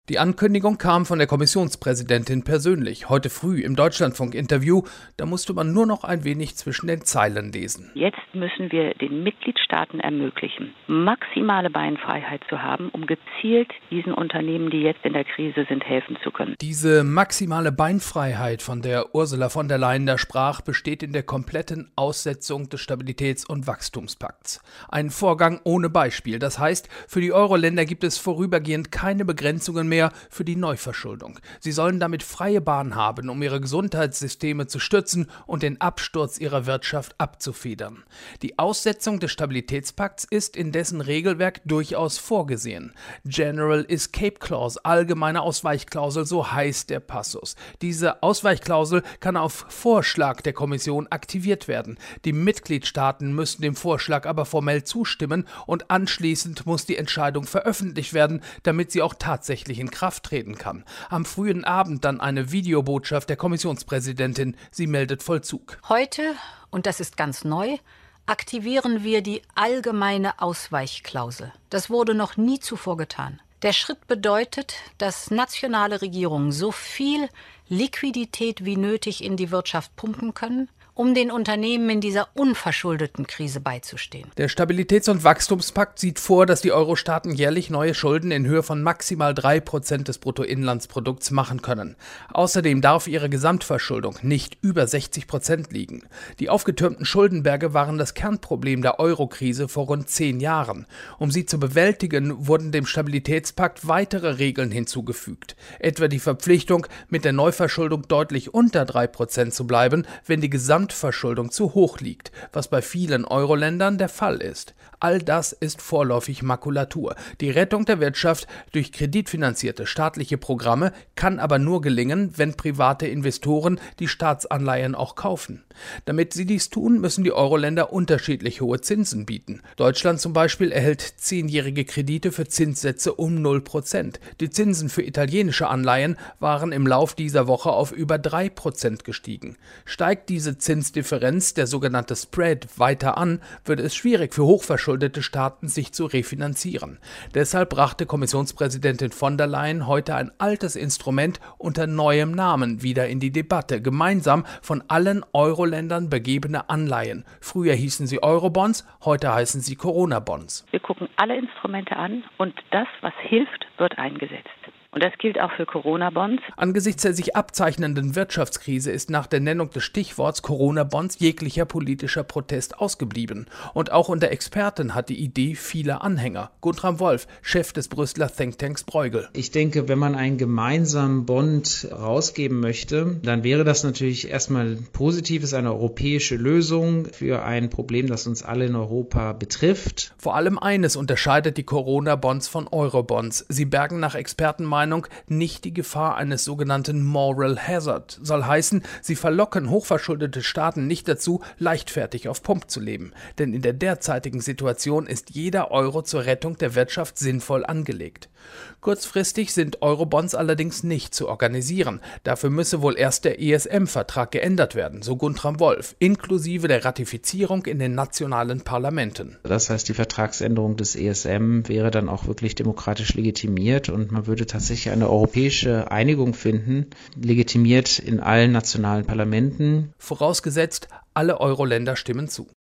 Die Ankündigung kam von der Kommissionspräsidentin persönlich, heute früh im Deutschlandfunk-Interview. Da musste man nur noch ein wenig zwischen den Zeilen lesen. Jetzt müssen wir den Mitgliedstaaten ermöglichen, maximale Beinfreiheit zu haben, um gezielt diesen Unternehmen, die jetzt in der Krise sind, helfen zu können. Diese maximale Beinfreiheit, von der Ursula von der Leyen da sprach, besteht in der kompletten Aussetzung des Stabilitäts- und Wachstumspakts. Ein Vorgang ohne Beispiel. Das heißt, für die Euro-Länder gibt es vorübergehend keine Begrenzungen mehr für die Neuverschuldung. Sie sollen damit freie Bahn haben, um ihre Gesundheitssysteme zu stützen und den Absturz ihrer Wirtschaft abzufedern. Die Aussetzung des Stabilitätspakts ist in dessen Regelwerk durchaus vorgesehen. General Escape Clause, allgemeine Ausweichklausel, so heißt der Passus. Diese Ausweichklausel kann auf Vorschlag der Kommission aktiviert werden. Die Mitgliedstaaten müssen dem Vorschlag aber formell zustimmen und anschließend muss die Entscheidung veröffentlicht werden, damit sie auch tatsächlich in Kraft treten kann. Am frühen Abend dann eine Videobotschaft der Kommissionspräsidentin. Sie meldet Vollzug. Heute, und das ist ganz neu, aktivieren wir die allgemeine Ausweichklausel. Das wurde noch nie zuvor getan. Der Schritt bedeutet, dass nationale Regierungen so viel Liquidität wie nötig in die Wirtschaft pumpen können, um den Unternehmen in dieser unverschuldeten Krise beizustehen. Der Stabilitäts- und Wachstumspakt sieht vor, dass die Euro-Staaten jährlich neue Schulden in Höhe von maximal 3% des Bruttoinlandsprodukts machen können. Außerdem darf ihre Gesamtverschuldung nicht über 60% liegen. Die aufgetürmten Schuldenberge waren das Kernproblem der Euro-Krise vor rund 10 Jahren. Um sie zu bewältigen, wurden dem Stabilitätspakt weitere Regeln hinzugefügt. Etwa die Verpflichtung, mit der Neuverschuldung deutlich unter 3% zu bleiben, wenn die Gesamtverschuldung zu hoch liegt, was bei vielen Euro-Ländern der Fall ist. All das ist vorläufig Makulatur. Die Rettung der Wirtschaft durch kreditfinanzierte staatliche Programme kann aber nur gelingen, wenn private Investoren die Staatsanleihen auch kaufen. Damit sie dies tun, müssen die Euro-Länder unterschiedlich hohe Zinsen bieten. Deutschland zum Beispiel erhält 10-jährige Kredite für Zinssätze um 0%. Die Zinsen für italienische Anleihen waren im Lauf dieser Woche auf über 3% gestiegen. Steigt diese Zinsdifferenz, der sogenannte Spread, weiter an, wird es schwierig für hochverschuldete Staaten, sich zu refinanzieren. Deshalb brachte Kommissionspräsidentin von der Leyen heute ein altes Instrument unter neuem Namen wieder in die Debatte. Gemeinsam von allen Euro-Ländern begebene Anleihen. Früher hießen sie Eurobonds, heute heißen sie Corona-Bonds. Wir gucken alle Instrumente an und das, was hilft, wird eingesetzt. Und das gilt auch für Corona-Bonds. Angesichts der sich abzeichnenden Wirtschaftskrise ist nach der Nennung des Stichworts Corona-Bonds jeglicher politischer Protest ausgeblieben. Und auch unter Experten hat die Idee viele Anhänger. Guntram Wolf, Chef des Brüsseler Thinktanks Bruegel. Ich denke, wenn man einen gemeinsamen Bond rausgeben möchte, dann wäre das natürlich erstmal Positives, eine europäische Lösung für ein Problem, das uns alle in Europa betrifft. Vor allem eines unterscheidet die Corona-Bonds von Euro-Bonds. Sie bergen nach Expertenmeinung nicht die Gefahr eines sogenannten Moral Hazard. Soll heißen, sie verlocken hochverschuldete Staaten nicht dazu, leichtfertig auf Pump zu leben. Denn in der derzeitigen Situation ist jeder Euro zur Rettung der Wirtschaft sinnvoll angelegt. Kurzfristig sind Eurobonds allerdings nicht zu organisieren. Dafür müsse wohl erst der ESM-Vertrag geändert werden, so Guntram Wolf, inklusive der Ratifizierung in den nationalen Parlamenten. Das heißt, die Vertragsänderung des ESM wäre dann auch wirklich demokratisch legitimiert und man würde tatsächlich eine europäische Einigung finden, legitimiert in allen nationalen Parlamenten. Vorausgesetzt, alle Euro-Länder stimmen zu.